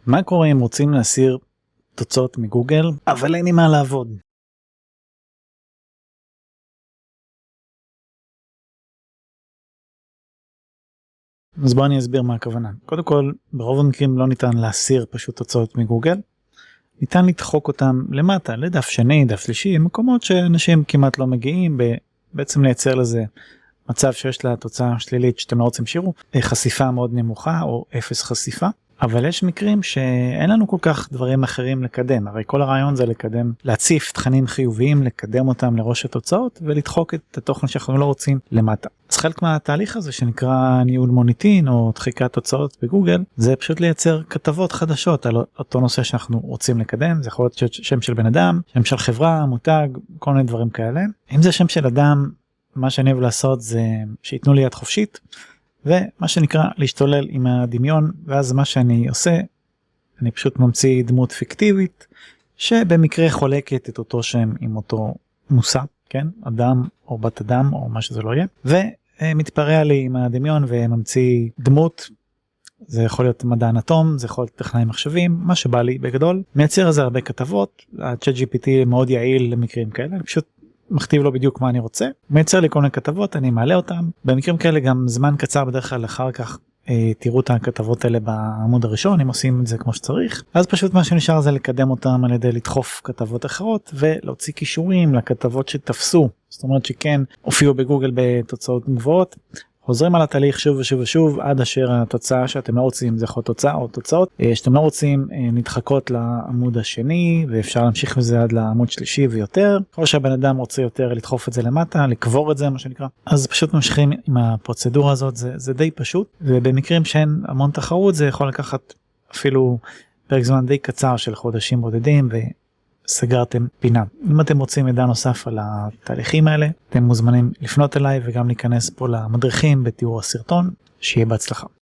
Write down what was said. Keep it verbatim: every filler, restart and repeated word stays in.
מה קורה אם רוצים להסיר תוצאות מגוגל, אבל אין לי מה לעבוד? אז בואו אני אסביר מה הכוונה. קודם כל, ברוב המקרים לא ניתן להסיר פשוט תוצאות מגוגל. ניתן לדחוק אותם למטה, לדף שני, דף שלישי, מקומות שאנשים כמעט לא מגיעים, בעצם לייצר לזה מצב שיש לה תוצאה שלילית שאתם לא רוצים שירו, חשיפה מאוד נמוכה או אפס חשיפה. אבל יש מקרים שאין לנו כל כך דברים אחרים לקדם. הרי כל הרעיון זה לקדם, להציף תכנים חיוביים, לקדם אותם לראש התוצאות ולדחוק את התוכן שאנחנו לא רוצים למטה. אז חלק מהתהליך הזה שנקרא ניהול מוניטין או דחיקת תוצאות בגוגל, זה פשוט לייצר כתבות חדשות על אותו נושא שאנחנו רוצים לקדם. זה יכול להיות שם של בן אדם, שם של חברה, מותג, כל מיני דברים כאלה. אם זה שם של אדם, מה שאני אוהב לעשות זה שיתנו לי יד חופשית, ומה שנקרא להשתולל עם הדמיון, ואז מה שאני עושה, אני פשוט ממציא דמות פיקטיבית, שבמקרה חולקת את אותו שם עם אותו מושא, כן? אדם או בת אדם או מה שזה לא יהיה, ומתפרע לי עם הדמיון וממציא דמות, זה יכול להיות מדען אטום, זה יכול להיות טכנאי מחשבים, מה שבא לי בגדול, מייצר לזה הרבה כתבות, ה-צ'אט ג'י פי טי מאוד יעיל למקרים כאלה, אני פשוט מכתיב לו בדיוק מה אני רוצה, מייצר לי כל מיני כתבות, אני מעלה אותם, במקרים כאלה גם זמן קצר בדרך כלל אחר כך אה, תראו את הכתבות האלה בעמוד הראשון, אם עושים את זה כמו שצריך, אז פשוט מה שנשאר זה לקדם אותם על ידי לדחוף כתבות אחרות, ולהוציא קישורים לכתבות שתפסו, זאת אומרת שכן הופיעו בגוגל בתוצאות גבוהות, חוזרים על התהליך שוב ושוב ושוב, עד אשר התוצאה שאתם לא רוצים, זה יכול תוצאה או תוצאות, שאתם לא רוצים נדחקות לעמוד השני, ואפשר להמשיך בזה עד לעמוד שלישי ויותר. כל שהבן אדם רוצה יותר לדחוף את זה למטה, לקבור את זה, מה שנקרא. אז פשוט ממשיכים עם הפרוצדורה הזאת, זה, זה די פשוט, ובמקרים שאין המון תחרות, זה יכול לקחת אפילו פרק זמן די קצר של חודשים בודדים, וסגרתם פינה. אם אתם רוצים מידע נוסף על התהליכים האלה, אתם מוזמנים לפנות אליי וגם להיכנס פה למדריכים בתיאור הסרטון. שיהיה בהצלחה.